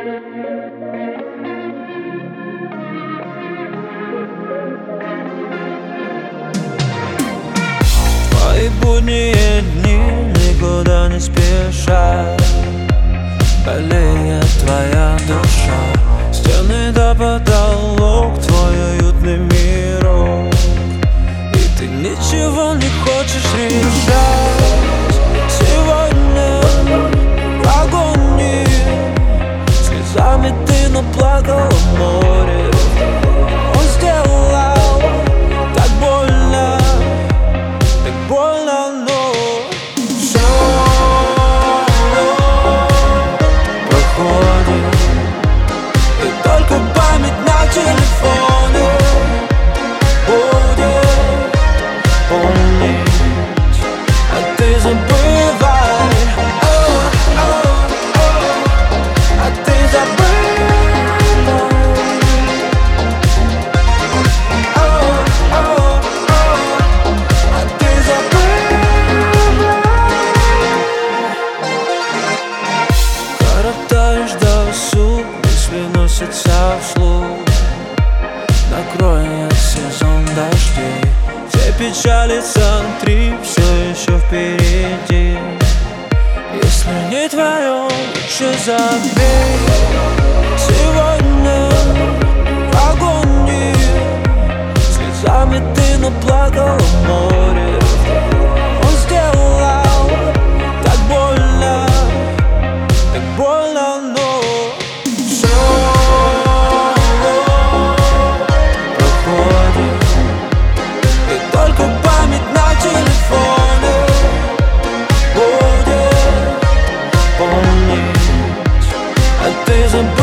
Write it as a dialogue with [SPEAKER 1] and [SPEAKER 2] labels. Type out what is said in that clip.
[SPEAKER 1] Твои будние дни никуда не спешат, болеет твоя душа. Стены до потолок, твой уютный мирок, и ты ничего не хочешь решать. Сегодня в агонии, слезами ты наплакала море. Он сделал так больно, но все проходит, и только память на телефоне будет помнить, а ты забывай, а ты забывай, а ты забывай. Коротаешь досуг, мысли носятся вслух. Накроет сезон дождей, все печали сотри, все еще впереди. Если не твое, лучше забей. Сегодня в агонии, слезами ты наплакала море. Он сделал так больно, но все проходит, и только память на телефоне будет помнить, а ты забыл.